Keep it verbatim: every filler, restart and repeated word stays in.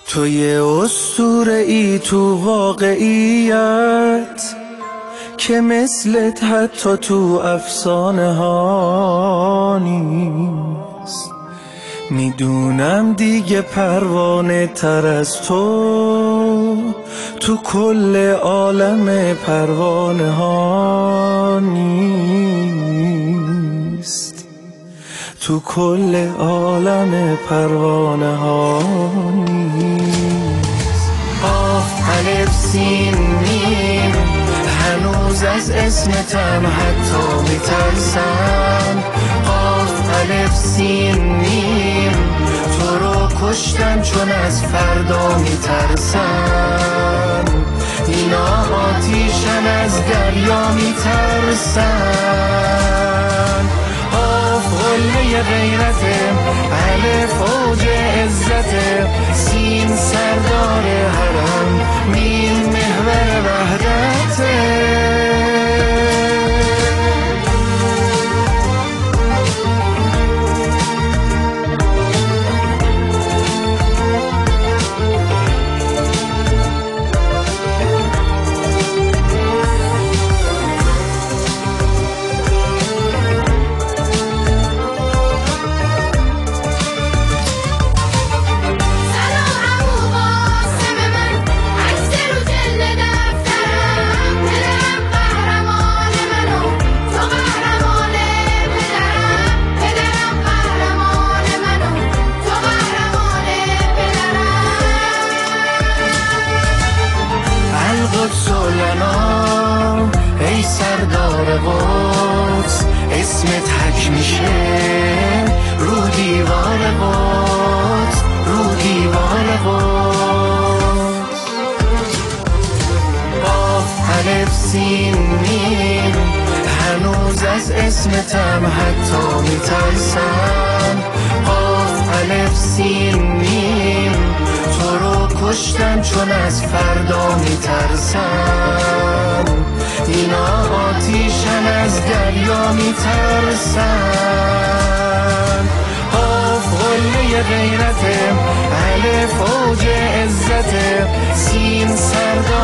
تو یه اسطوره ای تو واقعیت که مثلت حتی تو افسانه ها نیست. میدونم دیگه پروانه تر از تو تو کل عالم پروانه ها نیست. تو کل عالم پروانه ها نیست. قاف الف سین میم هنوز از اسمتم حتی میترسم. قاف الف سین میم تو رو کشتم چون از فردا میترسم. اینا آتیشن از دریا میترسن. قله غیرته، الف اوج عزته، سین سردار حرم، میم محور وحدته. ای سردار قدس اسمت حک میشه رو دیوار قدس، رو دیوار قدس. قاف الف سین میم هنوز از اسمتم حتی میترسم. قاف الف سین میم تو رو کشتم چون از فردا میترسم. اینا آتیشن از دریا میترسن. قاف قله غیرته، الف اوج عزته، سین سردار